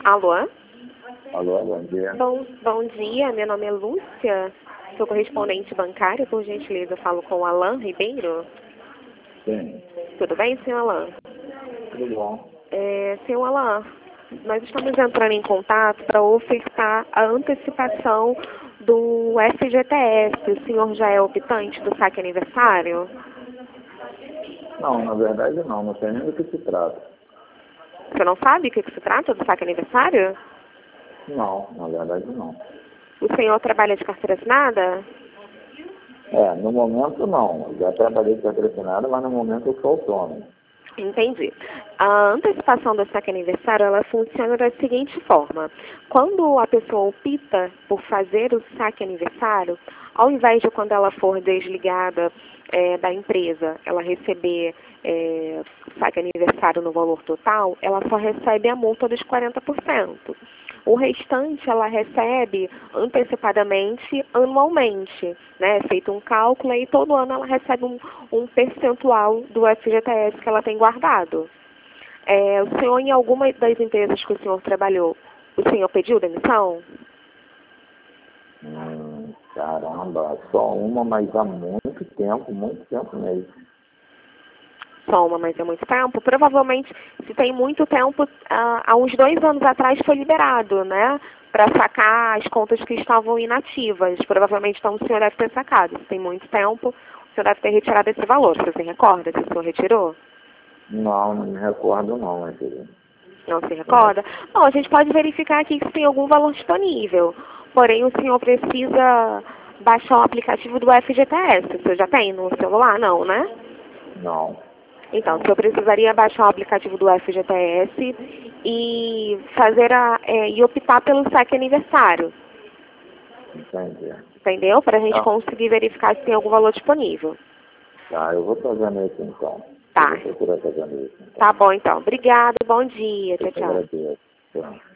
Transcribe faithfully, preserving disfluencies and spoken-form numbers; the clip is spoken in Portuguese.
Alô? Alô, bom dia. Bom, bom dia, meu nome é Lúcia, sou correspondente bancária, por gentileza, eu falo com o Alan Ribeiro. Sim, Tudo bem, senhor Alan? tudo bom. É, senhor Alan, nós estamos entrando em contato para ofertar a antecipação do F G T S. O senhor já é optante do saque aniversário? Não, na verdade não, não sei nem do que se trata. Você não sabe o que, que se trata do saque aniversário? Não, na verdade não. O senhor trabalha de carteira assinada? É, no momento não. Já trabalhei de carteira assinada, mas no momento eu sou autônomo. Entendi. A antecipação do saque aniversário, ela funciona da seguinte forma. Quando a pessoa opta por fazer o saque aniversário, ao invés de quando ela for desligada é, da empresa, ela receber é, saque aniversário no valor total, ela só recebe a multa dos quarenta por cento. O restante ela recebe antecipadamente anualmente, né? É feito um cálculo e todo ano ela recebe um, um percentual do F G T S que ela tem guardado. É, o senhor, em alguma das empresas que o senhor trabalhou, o senhor pediu demissão? Hum, caramba, só uma, mas há muito tempo, muito tempo mesmo. Só uma, mas é muito tempo. Provavelmente, se tem muito tempo, ah, há uns dois anos atrás foi liberado, né? Para sacar as contas que estavam inativas. Provavelmente, então, o senhor deve ter sacado. Se tem muito tempo, o senhor deve ter retirado esse valor. Você se recorda se o senhor retirou? Não, não me recordo não, meu filho. Não se recorda? Bom, a gente pode verificar aqui se tem algum valor disponível. Porém, o senhor precisa baixar o aplicativo do F G T S. O senhor já tem no celular? Não, né? Não. Então, o senhor precisaria baixar o aplicativo do F G T S e fazer a, é, e optar pelo saque aniversário. Entendi. Entendeu? Para a gente Tá. conseguir verificar se tem algum valor disponível. Tá, eu vou fazendo isso então. Tá. Eu vou procurar fazendo isso então. Tá bom, então. Obrigada, bom dia. Tchau, Eu te tchau. agradeço. Tchau.